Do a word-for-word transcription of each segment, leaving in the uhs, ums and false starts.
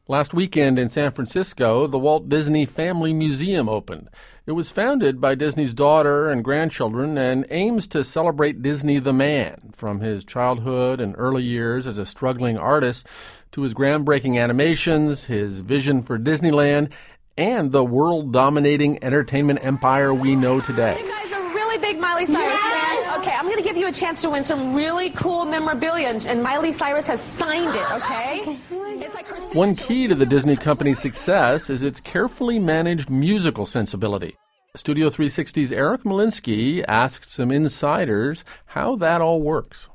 Last weekend in San Francisco, the Walt Disney Family Museum opened. It was founded by Disney's daughter and grandchildren and aims to celebrate Disney the man, from his childhood and early years as a struggling artist to his groundbreaking animations, his vision for Disneyland, and the world-dominating entertainment empire we know today. You guys are really big Miley Cyrus fans. Okay, I'm going to give you a chance to win some really cool memorabilia, and Miley Cyrus has signed it, okay? It's like her One key to the Disney company's success is its carefully managed musical sensibility. Studio three sixty's Eric Malinsky asked some insiders how that all works.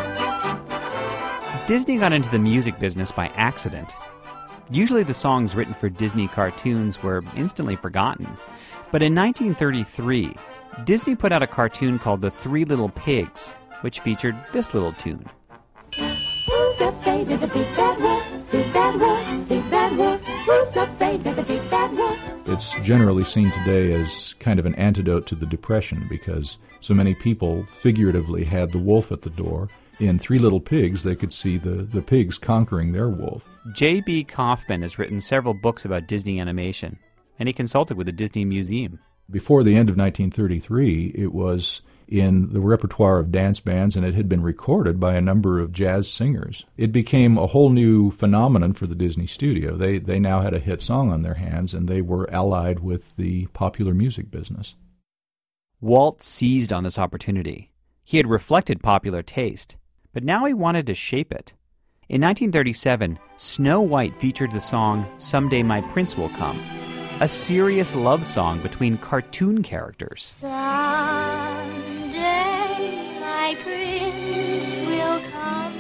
Disney got into the music business by accident. Usually the songs written for Disney cartoons were instantly forgotten. But in nineteen thirty-three, Disney put out a cartoon called The Three Little Pigs, which featured this little tune. Who's afraid of the big bad wolf? Big bad wolf, big bad wolf. Who's afraid of the big bad wolf? It's generally seen today as kind of an antidote to the Depression because so many people figuratively had the wolf at the door. In Three Little Pigs, they could see the, the pigs conquering their wolf. J B. Kaufman has written several books about Disney animation, and he consulted with the Disney Museum. Before the end of nineteen thirty-three, it was in the repertoire of dance bands, and it had been recorded by a number of jazz singers. It became a whole new phenomenon for the Disney studio. They, they now had a hit song on their hands, and they were allied with the popular music business. Walt seized on this opportunity. He had reflected popular taste, but now he wanted to shape it. In nineteen thirty-seven, Snow White featured the song Someday My Prince Will Come, a serious love song between cartoon characters. Someday my prince will come.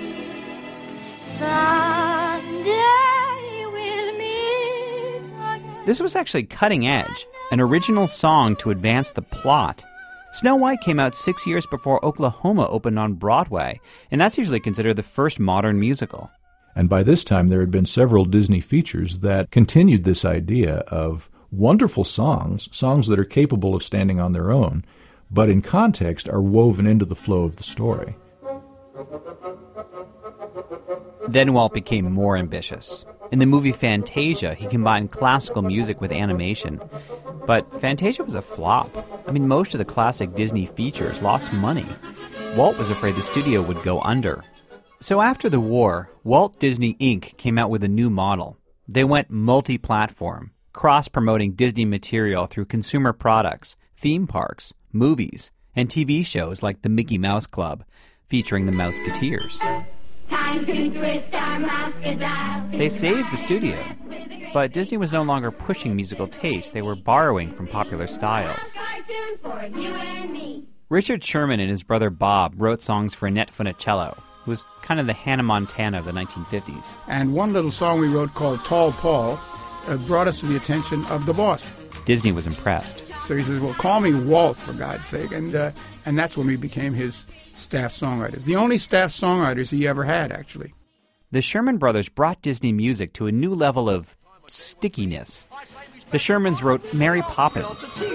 Someday we'll meet again. This was actually cutting edge, an original song to advance the plot. Snow White came out six years before Oklahoma opened on Broadway, and that's usually considered the first modern musical. And by this time, there had been several Disney features that continued this idea of wonderful songs, songs that are capable of standing on their own, but in context are woven into the flow of the story. Then Walt became more ambitious. In the movie Fantasia, he combined classical music with animation. But Fantasia was a flop. I mean, most of the classic Disney features lost money. Walt was afraid the studio would go under. So after the war, Walt Disney Incorporated came out with a new model. They went multi-platform, cross-promoting Disney material through consumer products, theme parks, movies, and T V shows like the Mickey Mouse Club, featuring the Mouseketeers. Time to twist our mouse-a-dial. They saved the studio, but Disney was no longer pushing musical taste. They were borrowing from popular styles. Cartoon for you and me. Richard Sherman and his brother Bob wrote songs for Annette Funicello, who was kind of the Hannah Montana of the nineteen fifties. And one little song we wrote called Tall Paul uh, brought us to the attention of the boss. Disney was impressed. So he says, well, call me Walt, for God's sake. And uh, and that's when we became his staff songwriters. The only staff songwriters he ever had, actually. The Sherman Brothers brought Disney music to a new level of stickiness. The Shermans wrote Mary Poppins,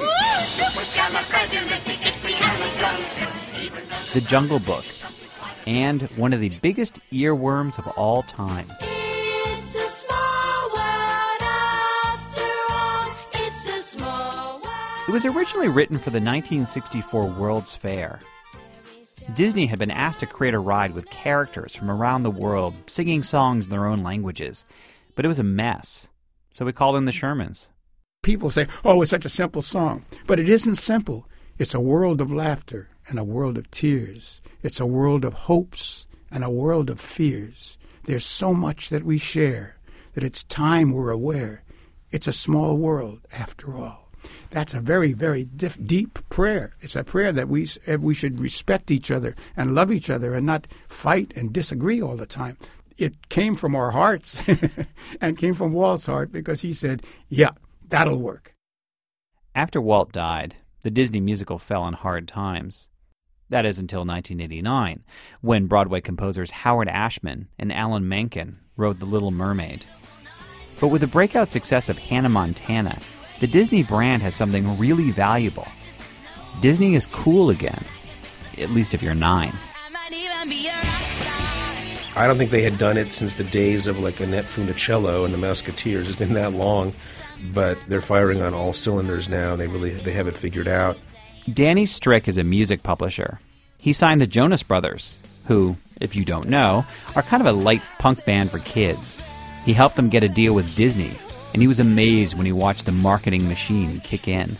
The Jungle Book, and one of the biggest earworms of all time. It's a small world after all. It's a small world. It was originally written for the nineteen sixty-four World's Fair. Disney had been asked to create a ride with characters from around the world singing songs in their own languages, but it was a mess. So we called in the Shermans. People say, oh, it's such a simple song. But it isn't simple. It's a world of laughter and a world of tears. It's a world of hopes and a world of fears. There's so much that we share that it's time we're aware. It's a small world, after all. That's a very, very diff- deep prayer. It's a prayer that we we should respect each other and love each other and not fight and disagree all the time. It came from our hearts and came from Walt's heart because he said, yeah, that'll work. After Walt died, the Disney musical fell on hard times. That is until nineteen eighty-nine, when Broadway composers Howard Ashman and Alan Menken wrote The Little Mermaid. But with the breakout success of Hannah Montana, the Disney brand has something really valuable. Disney is cool again, at least if you're nine. I might even be a rock star. I don't think they had done it since the days of like Annette Funicello and the Musketeers. It's been that long, but they're firing on all cylinders now. They really they have it figured out. Danny Strick is a music publisher. He signed the Jonas Brothers, who, if you don't know, are kind of a light punk band for kids. He helped them get a deal with Disney, and he was amazed when he watched the marketing machine kick in.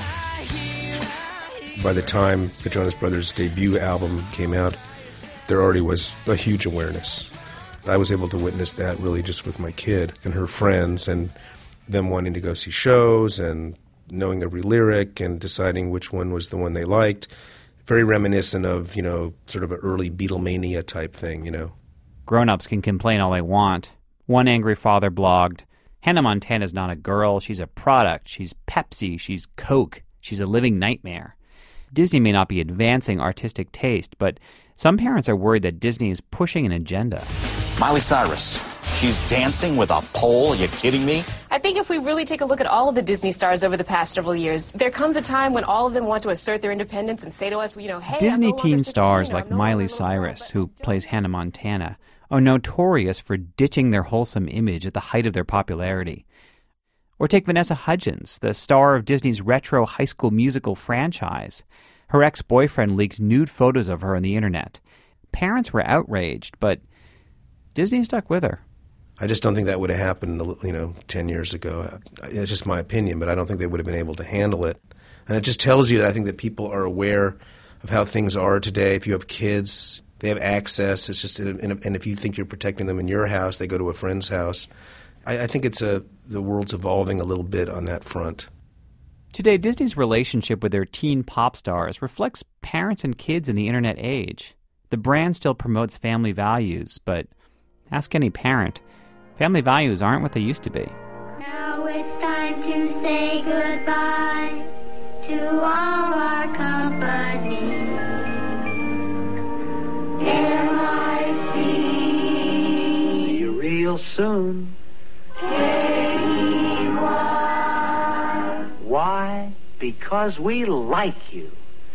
By the time the Jonas Brothers' debut album came out, there already was a huge awareness. I was able to witness that really just with my kid and her friends and them wanting to go see shows and knowing every lyric and deciding which one was the one they liked. Very reminiscent of, you know, sort of an early Beatlemania type thing, you know. Grown-ups can complain all they want. One angry father blogged, Hannah Montana's not a girl, she's a product, she's Pepsi, she's Coke, she's a living nightmare. Disney may not be advancing artistic taste, but some parents are worried that Disney is pushing an agenda. Miley Cyrus, she's dancing with a pole? Are you kidding me? I think if we really take a look at all of the Disney stars over the past several years, there comes a time when all of them want to assert their independence and say to us, you know, hey, Disney I'm no teen longer stars sixteen, or like I'm no Miley longer little girl, Cyrus, but who I'm still- plays Hannah Montana, are notorious for ditching their wholesome image at the height of their popularity. Or take Vanessa Hudgens, the star of Disney's retro High School Musical franchise. Her ex-boyfriend leaked nude photos of her on the internet. Parents were outraged, but Disney stuck with her. I just don't think that would have happened, you know, ten years ago. It's just my opinion, but I don't think they would have been able to handle it. And it just tells you that I think that people are aware of how things are today. If you have kids, they have access. It's just, and if you think you're protecting them in your house, they go to a friend's house. I, I think it's a the world's evolving a little bit on that front. Today, Disney's relationship with their teen pop stars reflects parents and kids in the internet age. The brand still promotes family values, but ask any parent, family values aren't what they used to be. Now it's time to say goodbye to all our company. M I C. See you real soon. K E Y. Why? Because we like you.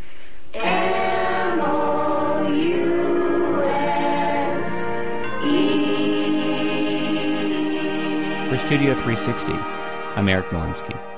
M O U S E. For Studio three sixty, I'm Eric Molinsky.